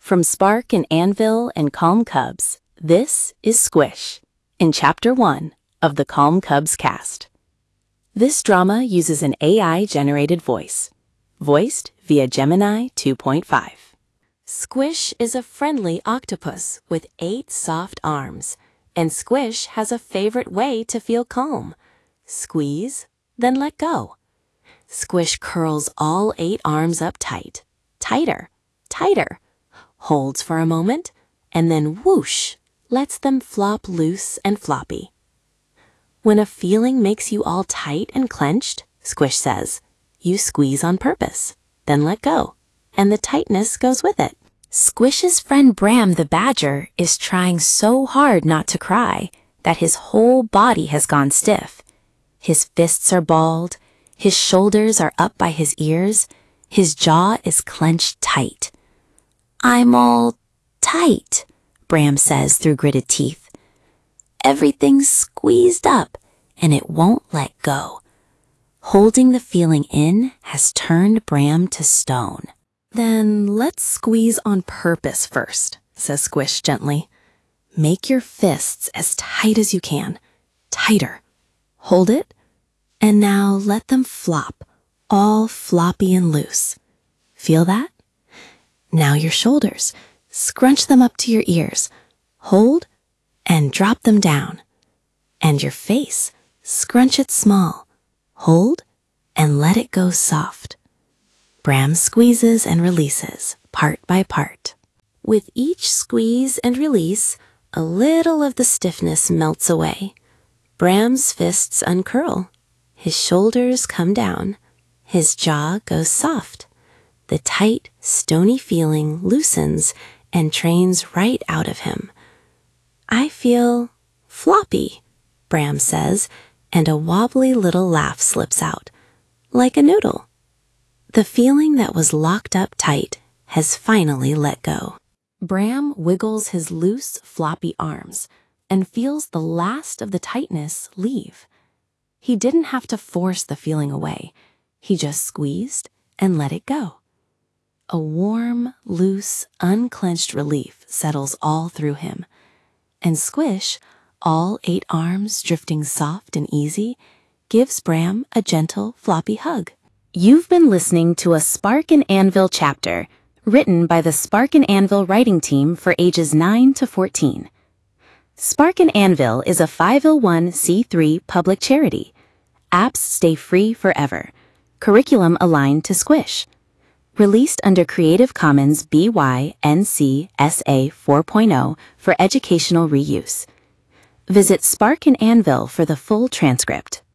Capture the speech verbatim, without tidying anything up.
From Spark and Anvil and Calm Cubs, this is Squish, in Chapter one of the Calm Cubs cast. This drama uses an A I-generated voice, voiced via Gemini two point five. Squish is a friendly octopus with eight soft arms, and Squish has a favorite way to feel calm. Squeeze, then let go. Squish curls all eight arms up tight, tighter, tighter, holds for a moment, and then whoosh, lets them flop loose and floppy. When a feeling makes you all tight and clenched, Squish says, you squeeze on purpose, then let go, and the tightness goes with it. Squish's friend Bram the badger is trying so hard not to cry that his whole body has gone stiff. His fists are balled, his shoulders are up by his ears, his jaw is clenched tight. I'm all tight, Bram says through gritted teeth. Everything's squeezed up, and it won't let go. Holding the feeling in has turned Bram to stone. Then let's squeeze on purpose first, says Squish gently. Make your fists as tight as you can, tighter. Hold it, and now let them flop, all floppy and loose. Feel that? Now your shoulders, scrunch them up to your ears, hold, and drop them down. And your face, scrunch it small, hold, and let it go soft. Bram squeezes and releases, part by part. With each squeeze and release, a little of the stiffness melts away. Bram's fists uncurl. His shoulders come down. His jaw goes soft. The tight, stony feeling loosens and trains right out of him. I feel floppy, Bram says, and a wobbly little laugh slips out, like a noodle. The feeling that was locked up tight has finally let go. Bram wiggles his loose, floppy arms and feels the last of the tightness leave. He didn't have to force the feeling away. He just squeezed and let it go. A warm, loose, unclenched relief settles all through him. And Squish, all eight arms drifting soft and easy, gives Bram a gentle, floppy hug. You've been listening to a Spark and Anvil chapter, written by the Spark and Anvil writing team for ages nine to fourteen. Spark and Anvil is a five oh one c three public charity. Apps stay free forever. Curriculum aligned to Squish. Released under Creative Commons B Y N C S A four point oh for educational reuse. Visit Spark and Anvil for the full transcript.